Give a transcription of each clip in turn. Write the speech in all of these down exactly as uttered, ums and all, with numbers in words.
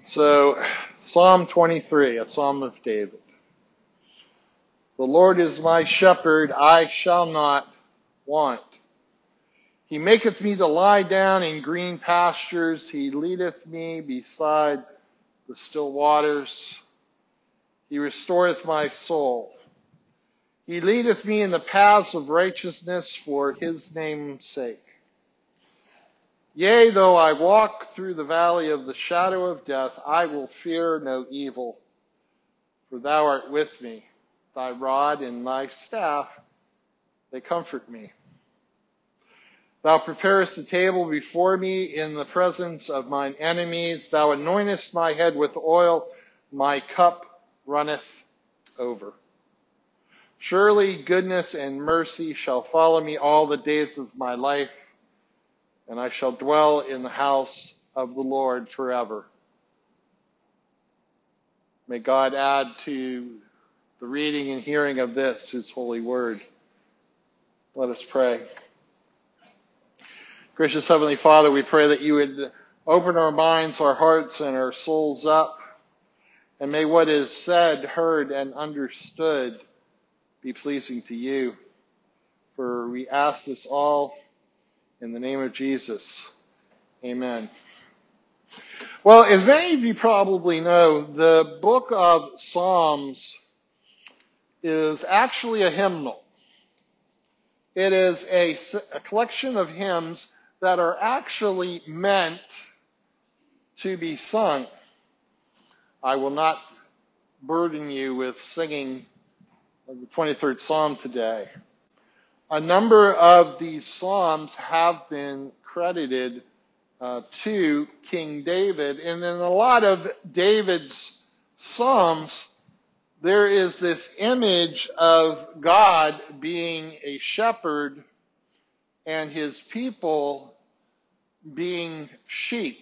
So, Psalm twenty-three, a Psalm of David. The Lord is my shepherd, I shall not want. He maketh me to lie down in green pastures. He leadeth me beside the still waters. He restoreth my soul. He leadeth me in the paths of righteousness for his name's sake. Yea, though I walk through the valley of the shadow of death, I will fear no evil, for thou art with me. Thy rod and thy staff, they comfort me. Thou preparest a table before me in the presence of mine enemies. Thou anointest my head with oil. My cup runneth over. Surely goodness and mercy shall follow me all the days of my life, and I shall dwell in the house of the Lord forever. May God add to the reading and hearing of this, his holy word. Let us pray. Gracious Heavenly Father, we pray that you would open our minds, our hearts, and our souls up, and may what is said, heard, and understood be pleasing to you. For we ask this all in the name of Jesus. Amen. Well, as many of you probably know, the book of Psalms is actually a hymnal. It is a, a collection of hymns that are actually meant to be sung. I will not burden you with singing the twenty-third Psalm today. A number of these Psalms have been credited uh, to King David, and in a lot of David's Psalms, there is this image of God being a shepherd and his people being sheep.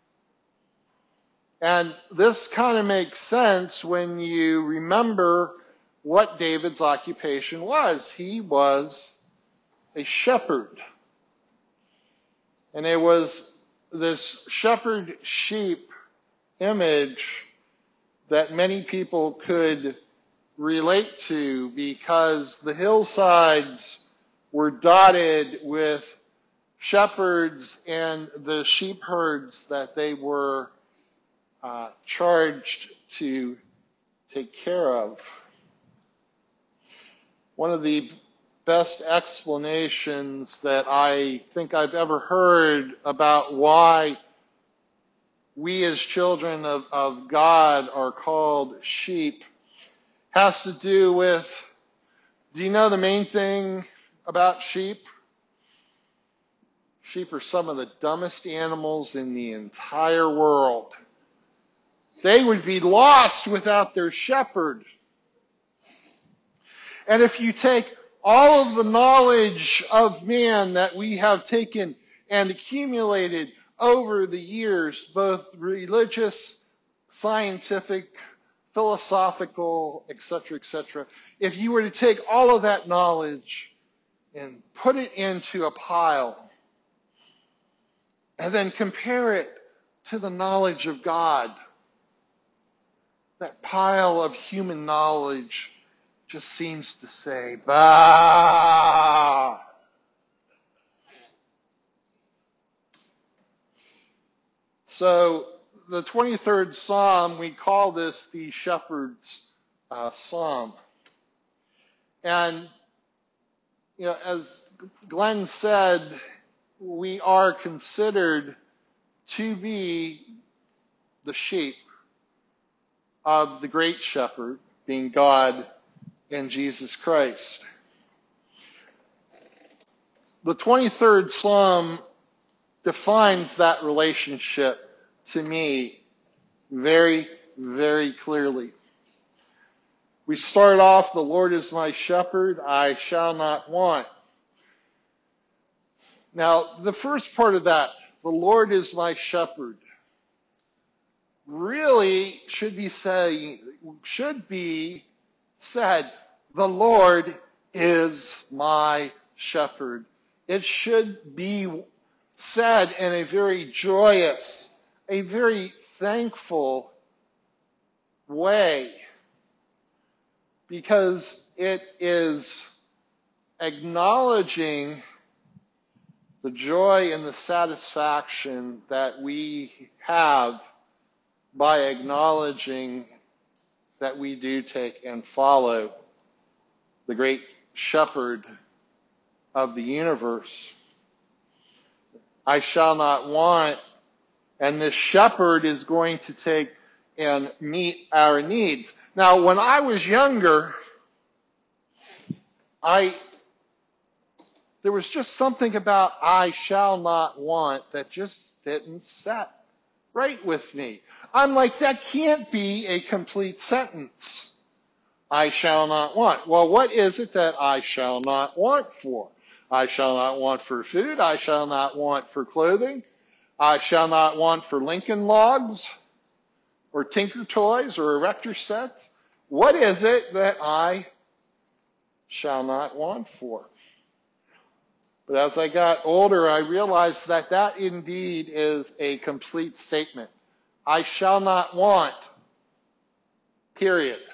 And this kind of makes sense when you remember what David's occupation was. He was a shepherd. And it was this shepherd-sheep image that many people could relate to because the hillsides were dotted with shepherds and the sheep herds that they were uh, charged to take care of. One of the best explanations that I think I've ever heard about why we as children of, of God are called sheep has to do with, do you know the main thing about sheep? Sheep are some of the dumbest animals in the entire world. They would be lost without their shepherd. And if you take all of the knowledge of man that we have taken and accumulated over the years, both religious, scientific, philosophical, et cetera, et cetera, if you were to take all of that knowledge and put it into a pile, and then compare it to the knowledge of God, that pile of human knowledge just seems to say, bah! So, the twenty-third Psalm, we call this the Shepherd's uh, Psalm. And, you know, as Glenn said, we are considered to be the sheep of the great shepherd, being God and Jesus Christ. The twenty-third Psalm defines that relationship to me very, very clearly. We start off, the Lord is my shepherd, I shall not want. Now, the first part of that, the Lord is my shepherd, really should be say, should be said, the Lord is my shepherd. It should be said in a very joyous, a very thankful way, because it is acknowledging the joy and the satisfaction that we have by acknowledging that we do take and follow the great shepherd of the universe. I shall not want, and this shepherd is going to take and meet our needs. Now, when I was younger, I there was just something about I shall not want that just didn't set right with me. I'm like, that can't be a complete sentence. I shall not want. Well, what is it that I shall not want for? I shall not want for food. I shall not want for clothing. I shall not want for Lincoln Logs or Tinker Toys or Erector sets. What is it that I shall not want for? But as I got older, I realized that that indeed is a complete statement. I shall not want, period.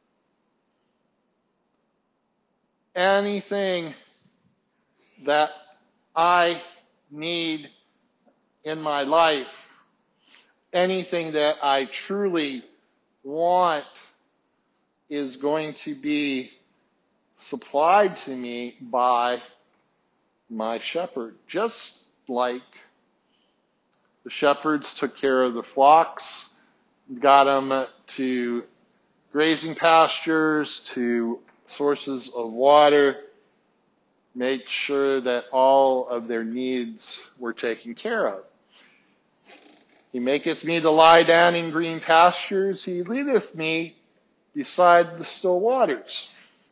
Anything that I need in my life, anything that I truly want, is going to be supplied to me by my shepherd. Just like the shepherds took care of the flocks, got them to grazing pastures, to sources of water, made sure that all of their needs were taken care of. He maketh me to lie down in green pastures. He leadeth me beside the still waters.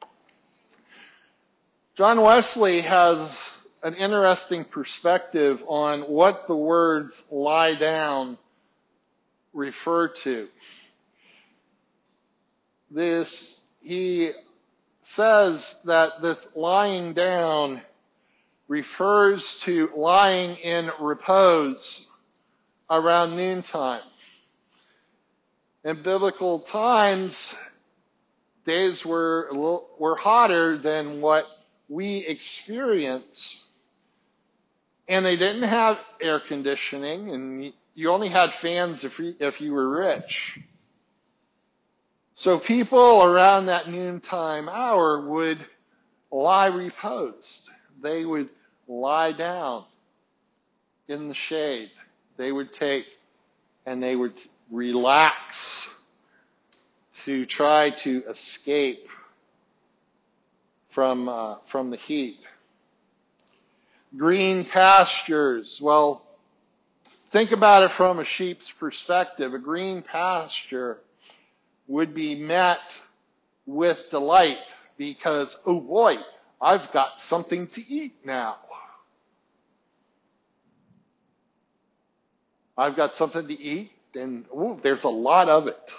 John Wesley has an interesting perspective on what the words lie down refer to. This, he says that this lying down refers to lying in repose around noontime. In biblical times, days were a little, were hotter than what we experience, and they didn't have air conditioning, and you only had fans if you, if you were rich. So people around that noontime hour would lie reposed. They would lie down in the shade. They would take and they would relax to try to escape from uh, from the heat. Green pastures. Well, think about it from a sheep's perspective. A green pasture would be met with delight because, oh boy, I've got something to eat now. I've got something to eat, and ooh, there's a lot of it.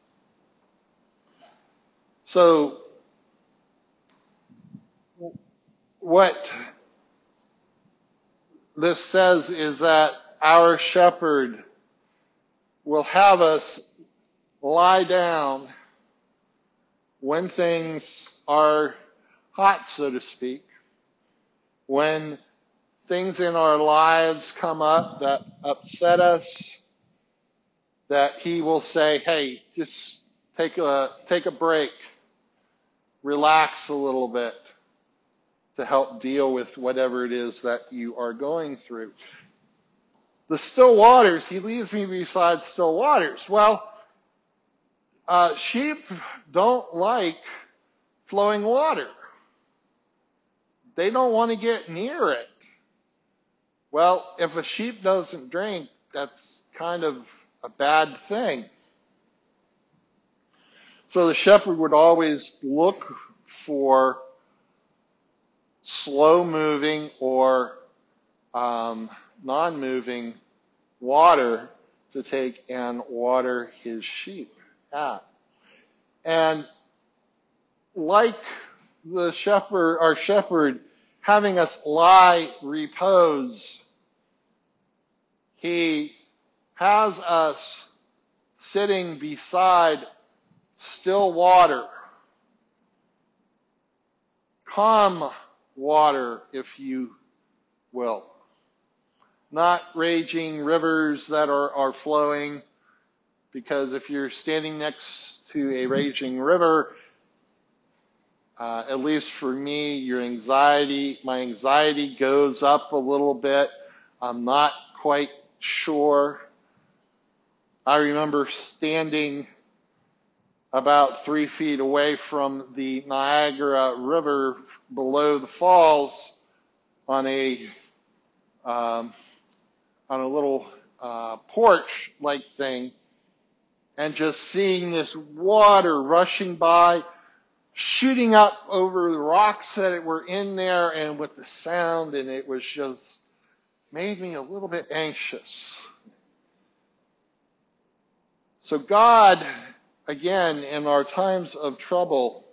So, what this says is that our shepherd will have us lie down when things are hot, so to speak, when things in our lives come up that upset us, that he will say, hey, just take a, take a break, relax a little bit to help deal with whatever it is that you are going through. The still waters, he leads me beside still waters. Well, uh, sheep don't like flowing water. They don't want to get near it. Well, if a sheep doesn't drink, that's kind of a bad thing. So the shepherd would always look for slow-moving or um, non-moving water to take and water his sheep at. And like the shepherd, our shepherd, having us lie, repose, he has us sitting beside still water, calm water, if you will. Not raging rivers that are, are flowing, because if you're standing next to a raging river, uh, at least for me, your anxiety, my anxiety goes up a little bit. I'm not quite sure. I remember standing about three feet away from the Niagara River below the falls on a um, on a little uh, porch-like thing, and just seeing this water rushing by, shooting up over the rocks that were in there, and with the sound, and it was just made me a little bit anxious. So God, again, in our times of trouble,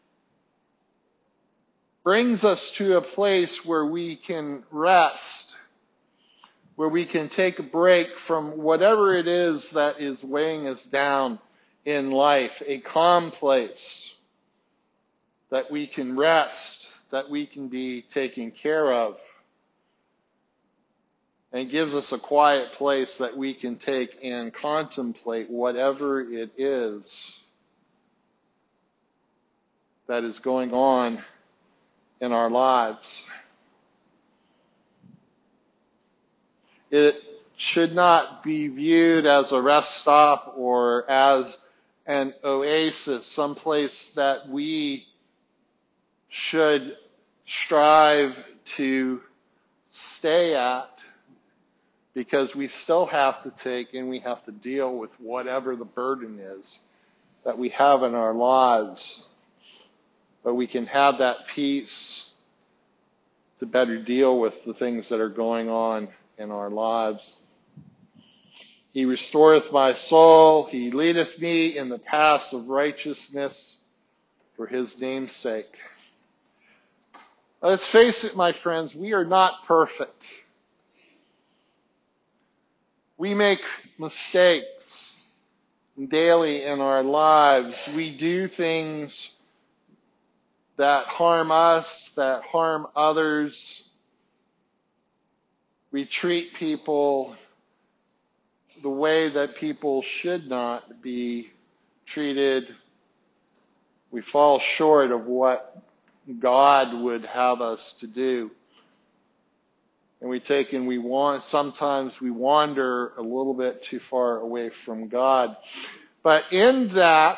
brings us to a place where we can rest, where we can take a break from whatever it is that is weighing us down in life, a calm place that we can rest, that we can be taken care of, and gives us a quiet place that we can take and contemplate whatever it is that is going on in our lives. It should not be viewed as a rest stop or as an oasis, someplace that we should strive to stay at, because we still have to take and we have to deal with whatever the burden is that we have in our lives. But we can have that peace to better deal with the things that are going on in our lives. He restoreth my soul. He leadeth me in the paths of righteousness for his name's sake. Let's face it, my friends, we are not perfect. We make mistakes daily in our lives. We do things that harm us, that harm others. We treat people the way that people should not be treated. We fall short of what God would have us to do. And we take and we want, sometimes we wander a little bit too far away from God. But in that,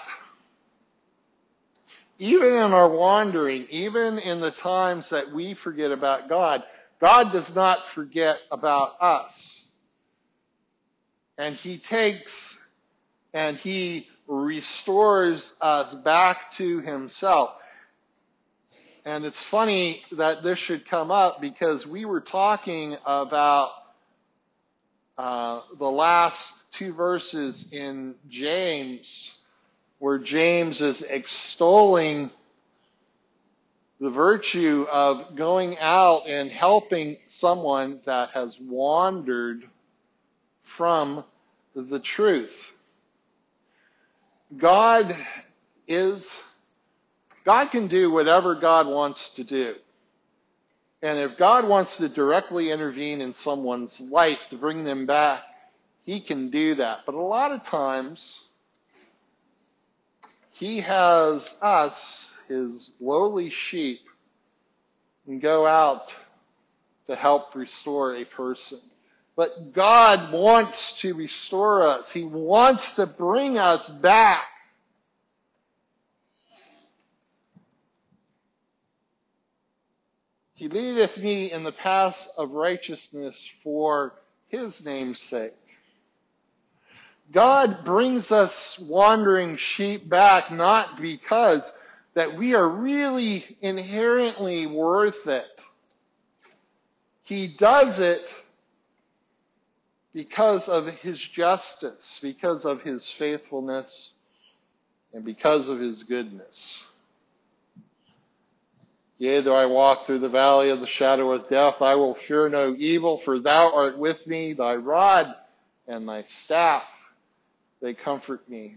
even in our wandering, even in the times that we forget about God, God does not forget about us. And he takes and he restores us back to himself. And it's funny that this should come up, because we were talking about uh, the last two verses in James, where James is extolling the virtue of going out and helping someone that has wandered from the truth. God is God can do whatever God wants to do. And if God wants to directly intervene in someone's life to bring them back, he can do that. But a lot of times, he has us, his lowly sheep, go out to help restore a person. But God wants to restore us. He wants to bring us back. He leadeth me in the paths of righteousness for his name's sake. God brings us wandering sheep back not because that we are really inherently worth it. He does it because of his justice, because of his faithfulness, and because of his goodness. Yea, though I walk through the valley of the shadow of death, I will fear no evil, for thou art with me, thy rod and thy staff, They comfort me.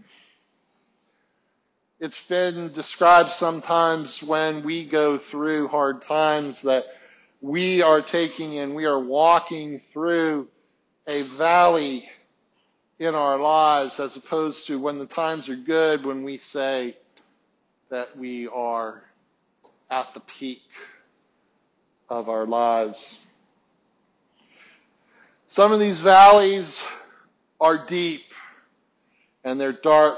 It's been described sometimes when we go through hard times that we are taking and we are walking through a valley in our lives, as opposed to when the times are good, when we say that we are at the peak of our lives. Some of these valleys are deep and they're dark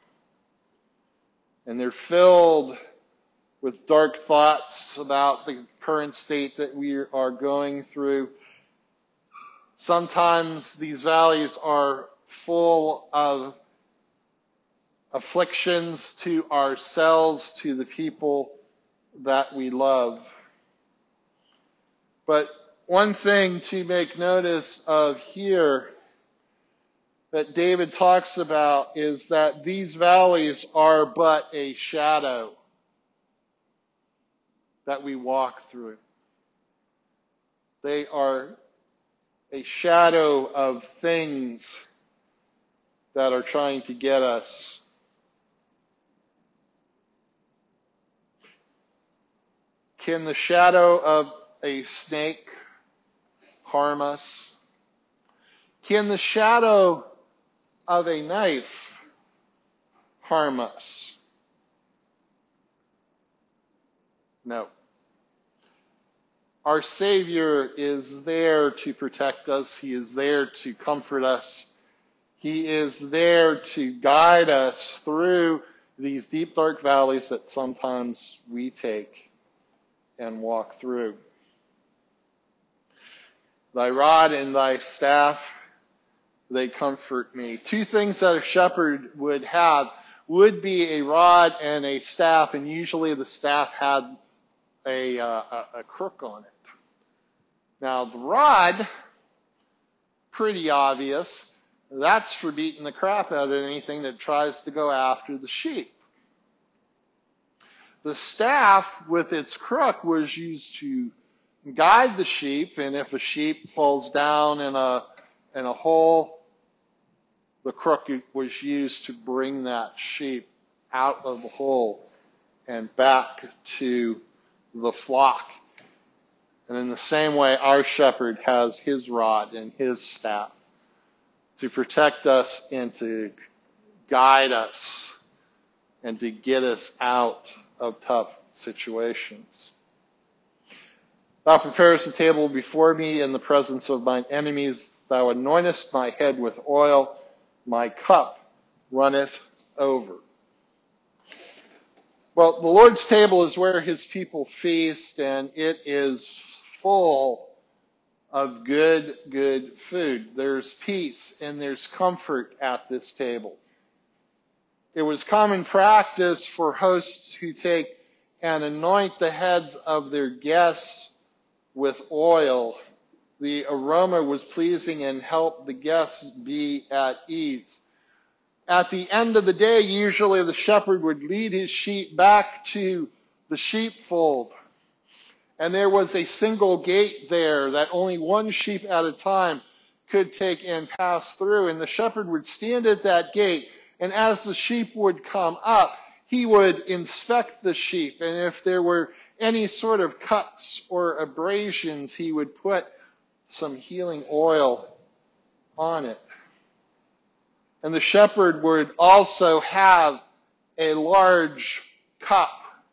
and they're filled with dark thoughts about the current state that we are going through. Sometimes these valleys are full of afflictions to ourselves, to the people that we love. But one thing to make notice of here that David talks about is that these valleys are but a shadow that we walk through. They are a shadow of things that are trying to get us. Can the shadow of a snake harm us? Can the shadow of a knife harm us? No. Our Savior is there to protect us. He is there to comfort us. He is there to guide us through these deep, dark valleys that sometimes we take and walk through. Thy rod and thy staff, they comfort me. Two things that a shepherd would have would be a rod and a staff, and usually the staff had a, uh, a, a crook on it. Now the rod, pretty obvious, that's for beating the crap out of anything that tries to go after the sheep. The staff with its crook was used to guide the sheep, and if a sheep falls down in a in a hole, the crook was used to bring that sheep out of the hole and back to the flock. And in the same way, our shepherd has his rod and his staff to protect us and to guide us and to get us out of tough situations. Thou preparest the table before me in the presence of mine enemies. Thou anointest my head with oil. My cup runneth over. Well, the Lord's table is where his people feast, and it is full of good, good food. There's peace and there's comfort at this table. It was common practice for hosts who take and anoint the heads of their guests with oil. The aroma was pleasing and helped the guests be at ease. At the end of the day, usually the shepherd would lead his sheep back to the sheepfold. And there was a single gate there that only one sheep at a time could take and pass through. And the shepherd would stand at that gate, and as the sheep would come up, he would inspect the sheep. And if there were any sort of cuts or abrasions, he would put some healing oil on it. And the shepherd would also have a large cup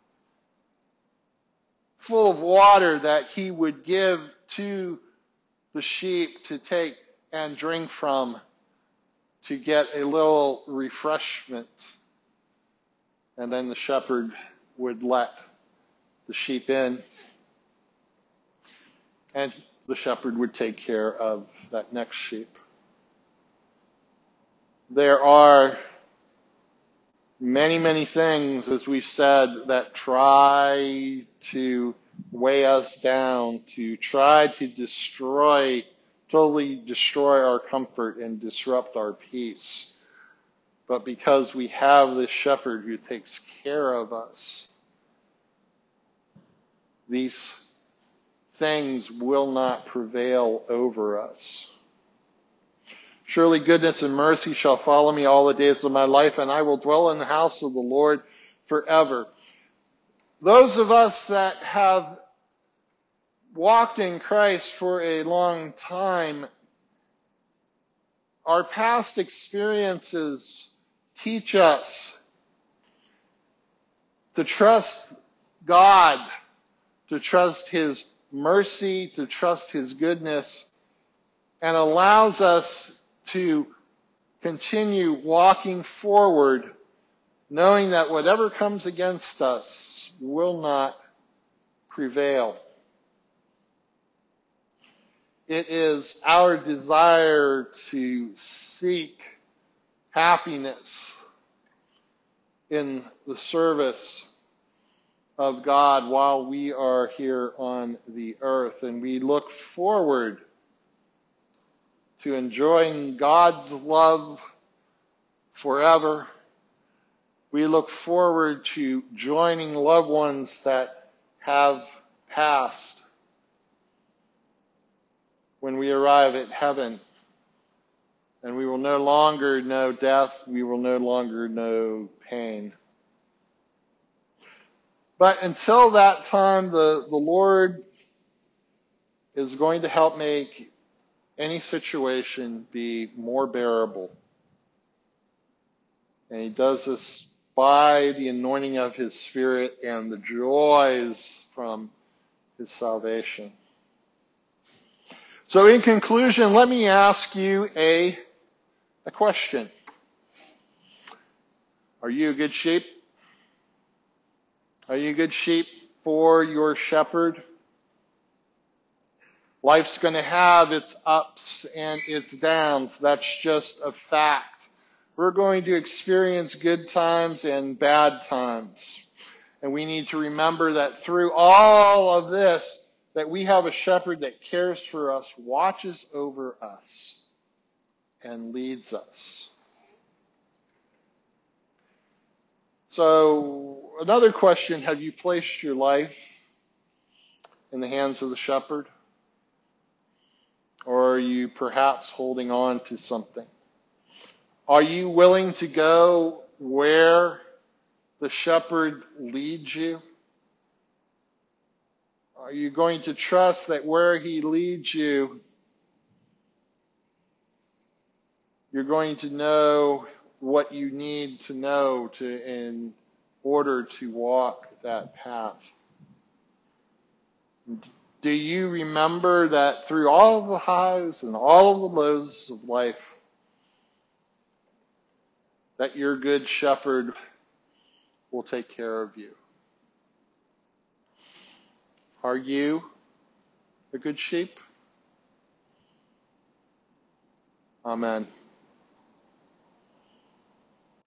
full of water that he would give to the sheep to take and drink from to get a little refreshment. And then the shepherd would let the sheep in, and the shepherd would take care of that next sheep. There are many, many things, as we've said, that try to weigh us down, to try to destroy, totally destroy our comfort and disrupt our peace. But because we have this shepherd who takes care of us, these things will not prevail over us. Surely goodness and mercy shall follow me all the days of my life, and I will dwell in the house of the Lord forever. Those of us that have walked in Christ for a long time, our past experiences teach us to trust God, to trust His mercy, to trust His goodness, and allows us to continue walking forward, knowing that whatever comes against us will not prevail. It is our desire to seek happiness in the service of God while we are here on the earth, and we look forward to enjoying God's love forever. We look forward to joining loved ones that have passed when we arrive at heaven. And we will no longer know death. We will no longer know pain. But until that time, the, the Lord is going to help make any situation be more bearable. And He does this by the anointing of His Spirit and the joys from His salvation. So in conclusion, let me ask you a, a question. Are you a good sheep? Are you a good sheep for your shepherd? Life's going to have its ups and its downs. That's just a fact. We're going to experience good times and bad times. And we need to remember that through all of this, that we have a shepherd that cares for us, watches over us, and leads us. So, another question, have you placed your life in the hands of the shepherd? Or are you perhaps holding on to something? Are you willing to go where the shepherd leads you? Are you going to trust that where He leads you, you're going to know what you need to know to in order to walk that path? Do you remember that through all of the highs and all of the lows of life, that your good shepherd will take care of you? Are you a good sheep? Amen.